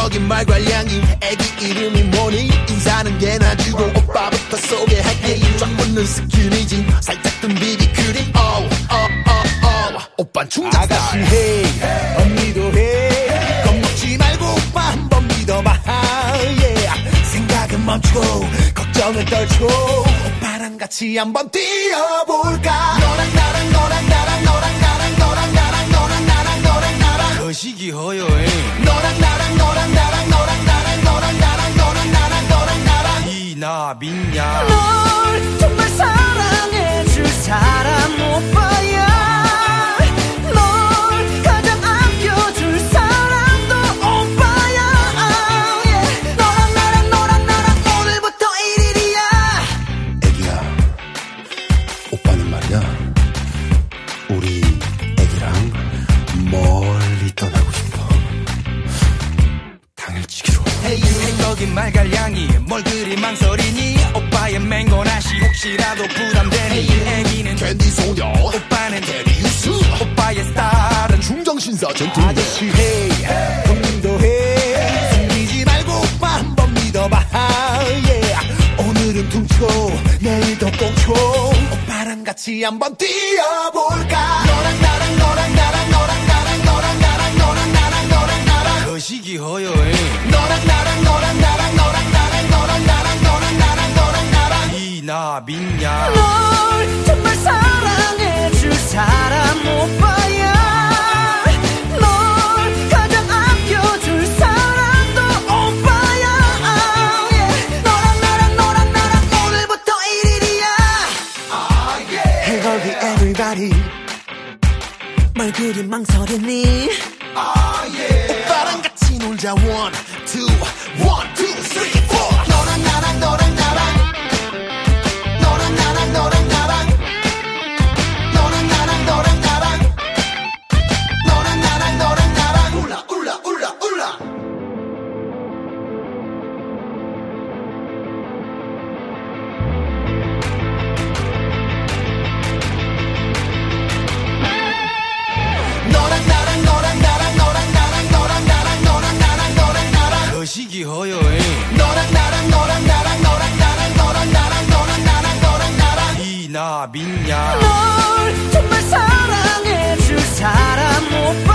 행복인 말괄량이 애기 이름이 뭐니 인사는 개나 주고 오빠부터 소개할게 쫙 붙는 스키니진 살짝 든 비비크림 오빤 충전 아가씨 해 언니도 해 겁먹지 말고 오빠 한번 믿어봐 yeah. 생각은 멈추고 걱정은 떨치고 오빠랑 같이 한번 뛰어볼까 너랑 나랑 너랑 나랑 너랑 나랑 너랑 나랑 너랑 나랑 너랑 나랑 거시기 허여잉 너랑 나랑 너랑 나랑 너랑 나랑 너랑 나랑 너랑 나랑 너랑 나랑 이나 믿냐 널 정말 사랑해줄 사람 오빠야 널 가장 아껴줄 사람도 오빠야 yeah. 너랑 나랑 너랑 나랑 오늘부터 1일이야 애기야 오빠는 말이야 우리 애기랑 멀리 떠나고 싶어 당일치기로 행복인 말갈량이 뭘 그리 망설이니 오빠의 맹고나시 혹시라도 부담되니 애기는 캔디 소녀 오빠는 데리우스 오빠의 스타일은 중정신사 전투 아저씨 해 형님도 해 숨기지 말고 오빠 한번 믿어봐 yeah. 오늘은 퉁치고 내일도 꽁치고 오빠랑 같이 한번 뛰어볼까 너랑 나랑 너랑 나랑 너랑 나랑 너랑 나랑 너랑 나랑 너랑 나랑 거시기 허여잉 너랑 나랑 너랑 나랑 너랑 나랑 너랑 나랑 너랑 나랑 너랑 나랑 이나 믿냐 널 정말 사랑해줄 사람 오빠야 널 가장 아껴줄 사람도 오빠야 yeah. 너랑 나랑 너랑 나랑 오늘부터 1일이야 해걸기 everybody 말 그리 망설이니 오빠랑 같이 놀자 one two one two three four 너랑 나랑 너랑 나랑 너랑 나랑 너랑 나랑 너랑 나랑 너랑 나랑 너랑 나랑 너랑 나랑 울라 울라 울라 울라 너랑 나랑 너랑 나랑 너랑 나랑 너랑 나랑 너랑 나랑 너랑 나랑 거시기 허여잉 너랑 나랑 너랑 나랑 너랑 나랑 너랑 나랑 너랑 나랑 너랑 나랑 이나 믿냐 널 정말 사랑해줄 사람 오빠